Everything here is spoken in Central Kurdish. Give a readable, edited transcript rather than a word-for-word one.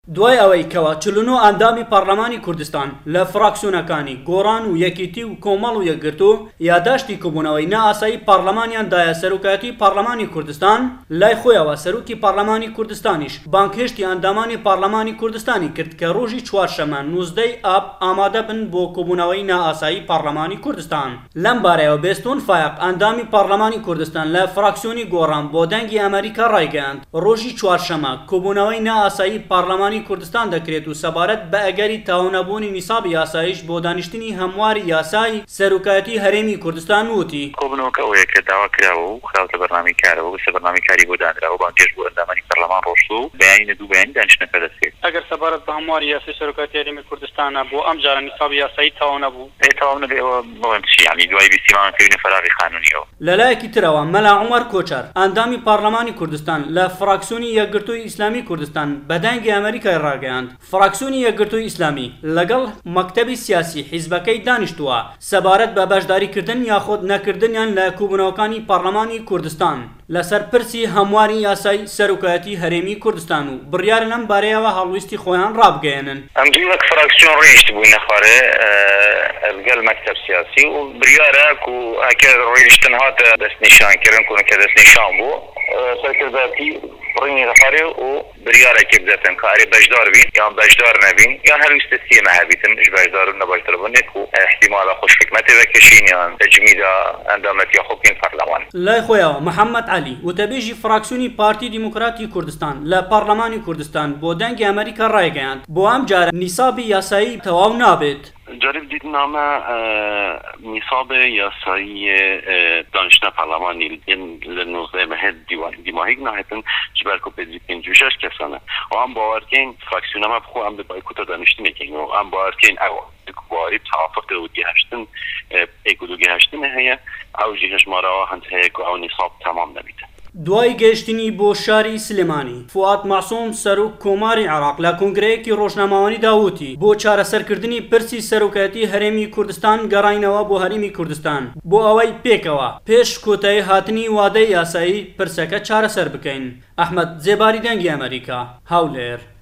دوای ئەوەی کەوا 49 ئەندامی پەرلەمانی کوردستان لە فراکسیۆنەکانی گۆڕان و یەکێتی و کۆمەڵ و یەکگرتو یادداشتی کۆبوونەوەی نائاسایی پەرلەمانیان دایە سەرۆکایەتی پەرلەمانی کوردستان لای خۆیەوە سەرۆکی پەرلەمانی کوردستانیش بانگهێشتی ئەندامانی پەرلەمانی کوردستانی کرد کە ڕۆژی چوارشەمە 19 ئاب ئامادە بن بۆ کۆبوونەوەی نائاسایی پەرلەمانی کوردستان. لەم بارەیەوە بێستۆن فایق ئەندامی پەرلەمانی کوردستان لە فراکسیۆنی گۆڕان بۆ دەنگی ئەمریکا ڕایگەیاند ڕۆژی چوارشەمە کۆبوونەوەی نائاسایی پەرلەمانی کوردستان دەکرێت و سەبارەت بە ئەگەری تاوانەبوونی نیسابی یاساییش بۆ دانیشتنی هەمواری یاسای سەرۆکایەتی هەرێمی کوردستان وتی. کۆبوونەوەکە ئەوەیە کە داوا کراوە و خراوەتە بەرنامەی کارەوە و بەرنامەی کاری بۆ دانراوە بانگهێشت بۆ ئەندامانی پەرلەمان ڕۆشتووە و بەیانی دوو بەیانی دانیشتنەکە دەستێت. ئەگەر سەبارەت بە هەمواری یاسای سەرۆکایەتی هەرێمی کوردستانە بۆ ئەم جارە نیسابی یاسایی تاوان نەبوو. تاوان نەبێەوە بڵێم چی یعنی دوای بیستیمان کردنە فەراغی قانونیەوە. لەلایەکی ترەوە مەلا عومەر کۆچەر ئەندامی پەرلەمانی کوردستان لە فراکسیۆنی یەکگرتووی ئیسلامی کوردستان بە دەنگی ئەمریکای ڕاگەیاند. فراکسیۆنی یەکگرتووی ئیسلامی لەگەڵ مەکتەبی سیاسی حیزبەکەی دانیشتووە سەبارەت بە بەشداریکردن یاخود نەکردنیان لە کۆبوونەوەکانی پەرلەمانی کوردستان لەسەر پرسی هەمواری یاسای سەرۆکایەتی هەرێمی کوردستان و بڕیار لەم بارەیەوە هەڵویستی خۆیان ڕابگەێنن. ئەمجی وەک فراکسیۆن ڕۆیشت بووینە خوارێ لەگەڵ مەکتەب سیاسی و بریارە و ئەگەر ڕۆیشتن هاتە دەستنیشانکردن کە دەستنیشان بوو سەرکردایەتی ڕینی دەخوارێ و بریارێکی بدەتن کارێ بەشدار بین یان بەشدار نەبین یان هەرویستە سیمە هەبیتن اش بەشدار و نەبەشدار بوونێک و احتیمالە خۆشحکمەتێ بەکەشین یان تەجمیدا ئەندامەتی خۆبکەین پەرلەمان. لای خۆیەوە محەممەد عەلی وتەبێژی فراکسیۆنی پارتی دیموکراتی کوردستان لە پەرلەمانی کوردستان بۆ دەنگی ئەمریکا ڕایگەیاند بۆ ئەم جارە نیسابی یاسایی تەواو نابێت. جالب دیدنامە نیساب یاسایی دانشنا پەرلەمانی لە 19 مەهر دیماهی ناهێتن ji ber ku pêdivî 56 kesan e û em bawerkên fraksiyonema bi xwe em bi baykûta daniştinekê û em bawerkên ew warî tewafuk û gihiştin pêk û gihiştinê heye ew jî hejmara hend heye ku ew nîsab temam nebîte. دوای گەیشتنی بۆ شاری سلێمانی فواد مەعسووم سەرۆک کۆماری عێراق لە کۆنگرەیەکی ڕۆژنامەوانی داوتی بۆ چارەسەرکردنی پرسی سەرۆکایەتی هەرێمی کوردستان گەڕاینەوە بۆ هەرێمی کوردستان بۆ ئەوەی پێکەوە پێش کۆتایی هاتنی وادەی یاسایی پرسەکە چارەسەر بکەین. ئەحمەد جێباری دەنگی ئەمریکا هەولێر.